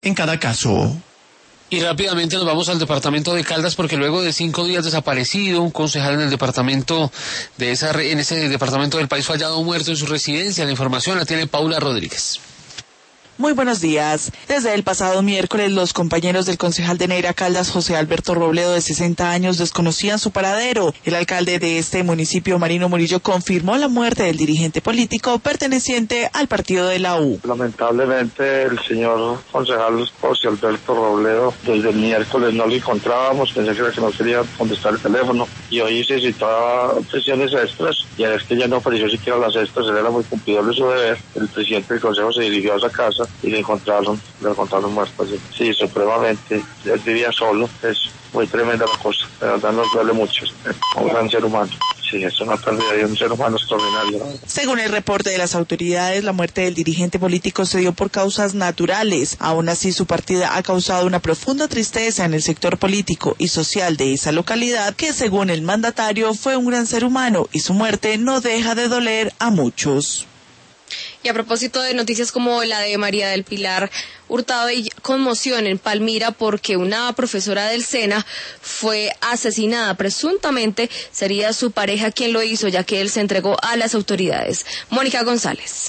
en cada caso. Y rápidamente nos vamos al departamento de Caldas porque luego de 5 días desaparecido, un concejal en el departamento en ese departamento del país fue hallado muerto en su residencia. La información la tiene Paula Rodríguez. Muy buenos días. Desde el pasado miércoles, los compañeros del concejal de Neira Caldas, José Alberto Robledo, de 60 años, desconocían su paradero. El alcalde de este municipio, Marino Murillo, confirmó la muerte del dirigente político perteneciente al partido de la U. Lamentablemente, el señor concejal José Alberto Robledo, desde el miércoles no lo encontrábamos, pensé que no quería contestar el teléfono, y hoy se citaba sesiones extras, y es que ya no apareció siquiera las extras, él era muy cumplidor de su deber. El presidente del consejo se dirigió a esa casa y lo encontraron muerto. Sí, supremamente, él vivía solo, es muy tremenda la cosa, de verdad nos duele mucho, un gran ser humano. Sí, es una pérdida de un ser humano extraordinario, ¿no? Según el reporte de las autoridades, la muerte del dirigente político se dio por causas naturales. Aún así, su partida ha causado una profunda tristeza en el sector político y social de esa localidad, que según el mandatario fue un gran ser humano y su muerte no deja de doler a muchos. Y a propósito de noticias como la de María del Pilar Hurtado, y conmoción en Palmira porque una profesora del SENA fue asesinada. Presuntamente sería su pareja quien lo hizo, ya que él se entregó a las autoridades. Mónica González.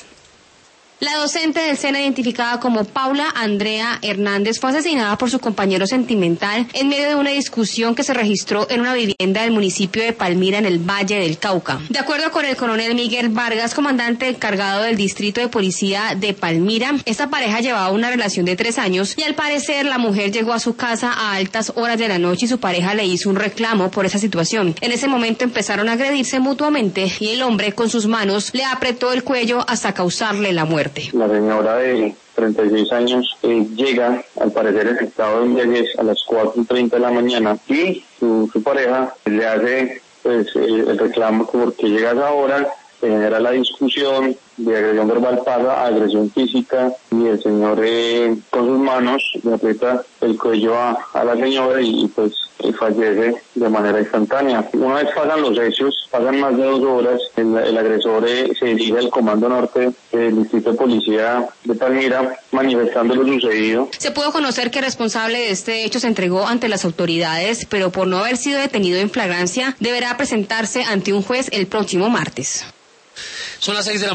La docente del SENA, identificada como Paula Andrea Hernández, fue asesinada por su compañero sentimental en medio de una discusión que se registró en una vivienda del municipio de Palmira, en el Valle del Cauca. De acuerdo con el coronel Miguel Vargas, comandante encargado del distrito de policía de Palmira, esta pareja llevaba una relación de 3 años y al parecer la mujer llegó a su casa a altas horas de la noche y su pareja le hizo un reclamo por esa situación. En ese momento empezaron a agredirse mutuamente y el hombre con sus manos le apretó el cuello hasta causarle la muerte. La señora de 36 años llega, al parecer en estado de embriaguez, a las 4:30 de la mañana y su pareja le hace el reclamo que porque llegas ahora, se genera la discusión, de agresión verbal pasa a agresión física y el señor con sus manos le aprieta el cuello a la señora y pues fallece de manera instantánea. Una vez pasan los hechos, pasan más de 2 horas, el agresor se dirige al Comando Norte del Distrito de Policía de Palmira manifestando lo sucedido. Se pudo conocer que el responsable de este hecho se entregó ante las autoridades, pero por no haber sido detenido en flagrancia, deberá presentarse ante un juez el próximo martes. Son las 6 de la